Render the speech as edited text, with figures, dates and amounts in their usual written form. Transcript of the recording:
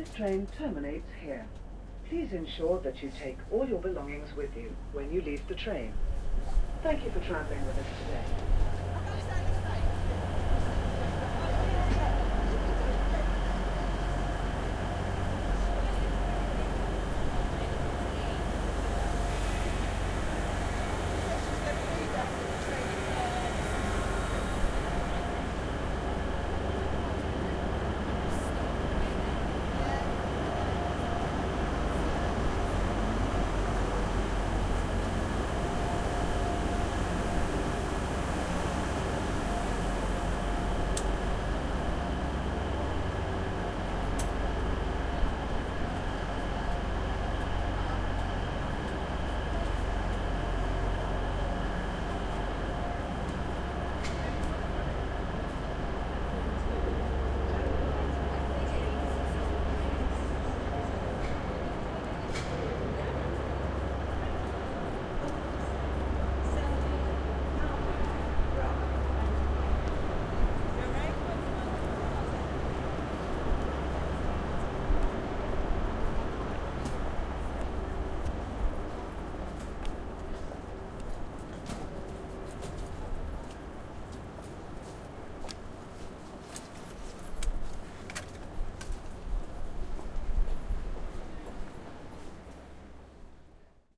This train terminates here. Please ensure that you take all your belongings with you when you leave the train. Thank you for traveling with us today.